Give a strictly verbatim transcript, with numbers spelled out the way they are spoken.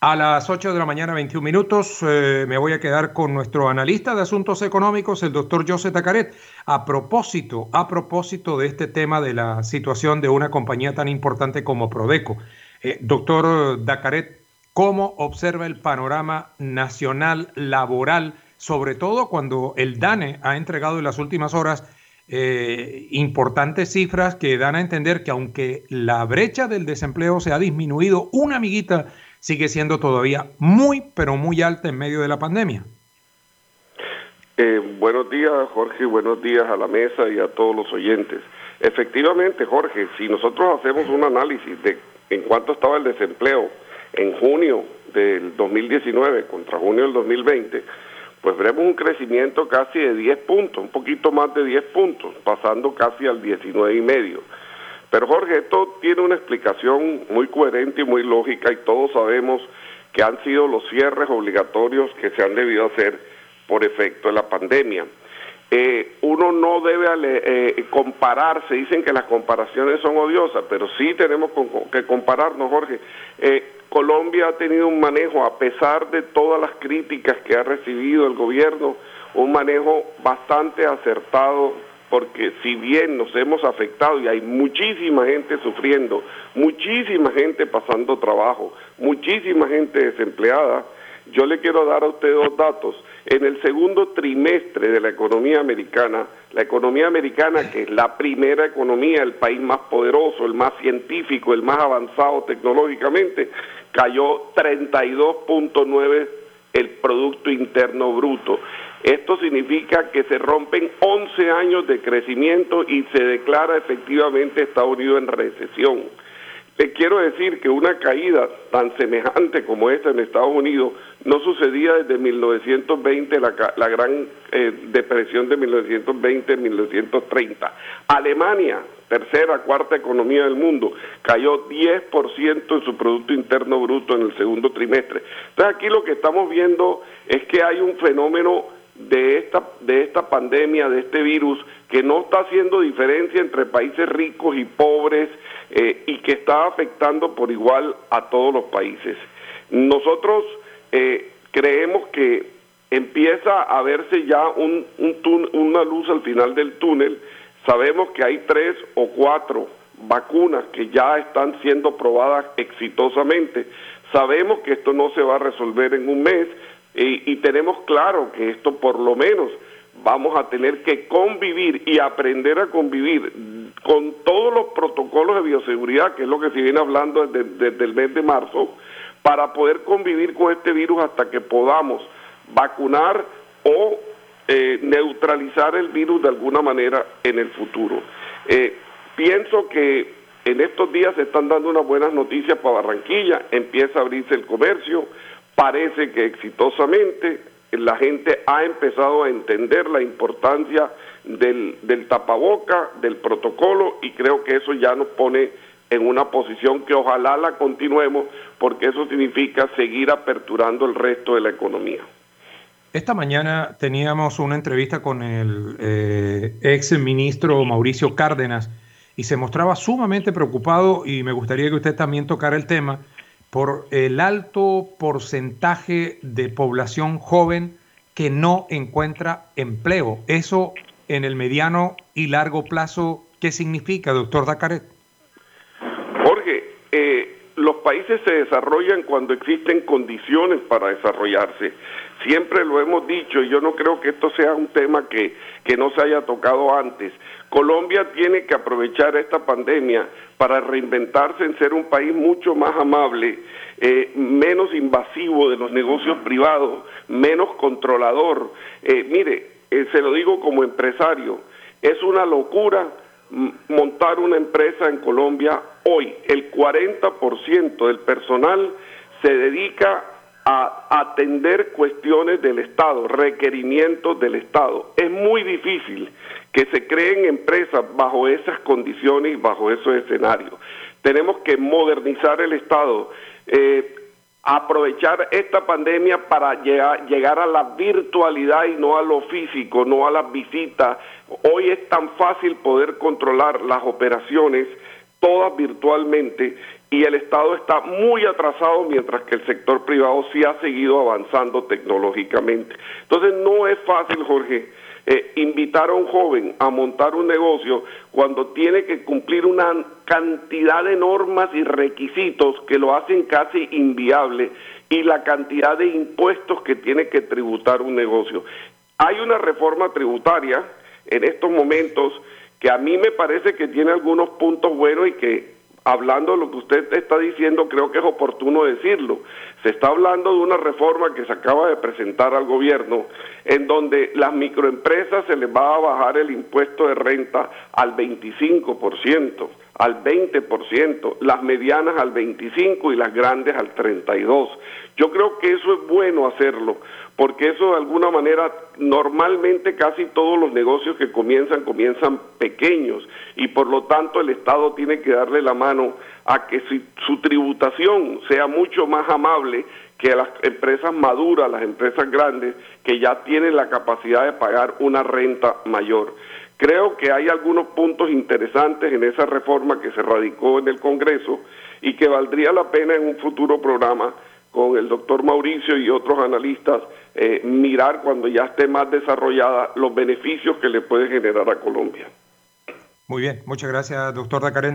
A las ocho de la mañana, veintiún minutos, eh, me voy a quedar con nuestro analista de asuntos económicos, el doctor José Tacaret, a propósito, a propósito de este tema de la situación de una compañía tan importante como Prodeco. Eh, doctor Tacaret, ¿cómo observa el panorama nacional laboral, sobre todo cuando el DANE ha entregado en las últimas horas eh, importantes cifras que dan a entender que aunque la brecha del desempleo se ha disminuido una amiguita, sigue siendo todavía muy, pero muy alta en medio de la pandemia? Eh, buenos días, Jorge, buenos días a la mesa y a todos los oyentes. Efectivamente, Jorge, si nosotros hacemos un análisis de en cuánto estaba el desempleo en junio del dos mil diecinueve contra junio del dos mil veinte, pues veremos un crecimiento casi de diez puntos, un poquito más de diez puntos, pasando casi al diecinueve y medio. Pero Jorge, esto tiene una explicación muy coherente y muy lógica, y todos sabemos que han sido los cierres obligatorios que se han debido hacer por efecto de la pandemia. Eh, uno no debe eh, compararse, dicen que las comparaciones son odiosas, pero sí tenemos que compararnos, Jorge. Eh, Colombia ha tenido un manejo, a pesar de todas las críticas que ha recibido el gobierno, un manejo bastante acertado, porque si bien nos hemos afectado y hay muchísima gente sufriendo, muchísima gente pasando trabajo, muchísima gente desempleada, yo le quiero dar a usted dos datos. En el segundo trimestre de la economía americana, la economía americana, que es la primera economía, el país más poderoso, el más científico, el más avanzado tecnológicamente, cayó treinta y dos punto nueve el Producto Interno Bruto. Esto significa que se rompen once años de crecimiento y se declara efectivamente Estados Unidos en recesión. Le quiero decir que una caída tan semejante como esta en Estados Unidos no sucedía desde mil novecientos veinte, la, la gran eh, depresión de mil novecientos veinte a mil novecientos treinta. Alemania, tercera, cuarta economía del mundo, cayó diez por ciento en su Producto Interno Bruto en el segundo trimestre. Entonces aquí lo que estamos viendo es que hay un fenómeno de esta, de esta pandemia, de este virus, que no está haciendo diferencia entre países ricos y pobres, eh, y que está afectando por igual a todos los países. Nosotros eh, creemos que empieza a verse ya un, un tun- una luz al final del túnel. Sabemos que hay tres o cuatro vacunas que ya están siendo probadas exitosamente. Sabemos que esto no se va a resolver en un mes, y, y tenemos claro que esto por lo menos vamos a tener que convivir y aprender a convivir con todos los protocolos de bioseguridad, que es lo que se viene hablando desde, desde el mes de marzo, para poder convivir con este virus hasta que podamos vacunar o eh, neutralizar el virus de alguna manera en el futuro. Eh, pienso que en estos días se están dando unas buenas noticias para Barranquilla, empieza a abrirse el comercio, parece que exitosamente. La gente ha empezado a entender la importancia del, del tapaboca, del protocolo, y creo que eso ya nos pone en una posición que ojalá la continuemos, porque eso significa seguir aperturando el resto de la economía. Esta mañana teníamos una entrevista con el eh, ex ministro Mauricio Cárdenas y se mostraba sumamente preocupado, y me gustaría que usted también tocara el tema, por el alto porcentaje de población joven que no encuentra empleo. Eso en el mediano y largo plazo, ¿qué significa, doctor Tacaret? Jorge, eh, los países se desarrollan cuando existen condiciones para desarrollarse. Siempre lo hemos dicho, y yo no creo que esto sea un tema que, que no se haya tocado antes. Colombia tiene que aprovechar esta pandemia para reinventarse en ser un país mucho más amable, eh, menos invasivo de los negocios privados, menos controlador. Eh, mire, eh, se lo digo como empresario, es una locura montar una empresa en Colombia hoy. El cuarenta por ciento del personal se dedica a atender cuestiones del Estado, requerimientos del Estado. Es muy difícil que se creen empresas bajo esas condiciones y bajo esos escenarios. Tenemos que modernizar el Estado, eh, aprovechar esta pandemia para llegar, llegar a la virtualidad y no a lo físico, no a las visitas. Hoy es tan fácil poder controlar las operaciones todas virtualmente, y el Estado está muy atrasado, mientras que el sector privado sí ha seguido avanzando tecnológicamente. Entonces no es fácil, Jorge, eh, invitar a un joven a montar un negocio cuando tiene que cumplir una cantidad de normas y requisitos que lo hacen casi inviable, y la cantidad de impuestos que tiene que tributar un negocio. Hay una reforma tributaria en estos momentos que a mí me parece que tiene algunos puntos buenos y que, hablando de lo que usted está diciendo, creo que es oportuno decirlo. Se está hablando de una reforma que se acaba de presentar al gobierno, en donde las microempresas se les va a bajar el impuesto de renta al veinticinco por ciento, al veinte por ciento, las medianas al veinticinco por ciento y las grandes al treinta y dos por ciento. Yo creo que eso es bueno hacerlo, porque eso de alguna manera, normalmente casi todos los negocios que comienzan, comienzan pequeños, y por lo tanto el Estado tiene que darle la mano a que si, su tributación sea mucho más amable que a las empresas maduras, las empresas grandes, que ya tienen la capacidad de pagar una renta mayor. Creo que hay algunos puntos interesantes en esa reforma que se radicó en el Congreso y que valdría la pena en un futuro programa con el doctor Mauricio y otros analistas, eh, mirar cuando ya esté más desarrollada los beneficios que le puede generar a Colombia. Muy bien, muchas gracias, doctor Dacaret.